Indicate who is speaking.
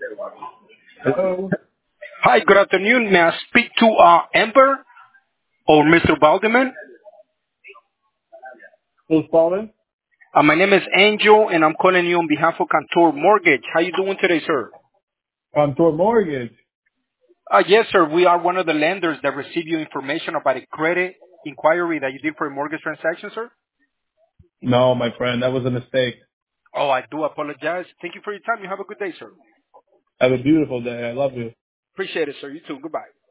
Speaker 1: Hello.
Speaker 2: Hi, good afternoon. May I speak to Amber or Mr. Baldeman?
Speaker 1: Who's calling?
Speaker 2: My name is Angel, and I'm calling you on behalf of Cantor Mortgage. How you doing today, sir?
Speaker 1: Contour Mortgage.
Speaker 2: Yes, sir. We are one of the lenders that received your information about a credit inquiry that you did for a mortgage transaction, sir.
Speaker 1: No, my friend, that was a mistake.
Speaker 2: Oh, I do apologize. Thank you for your time. You have a good day, sir.
Speaker 1: Have a beautiful day. I love you.
Speaker 2: Appreciate it, sir. You too. Goodbye.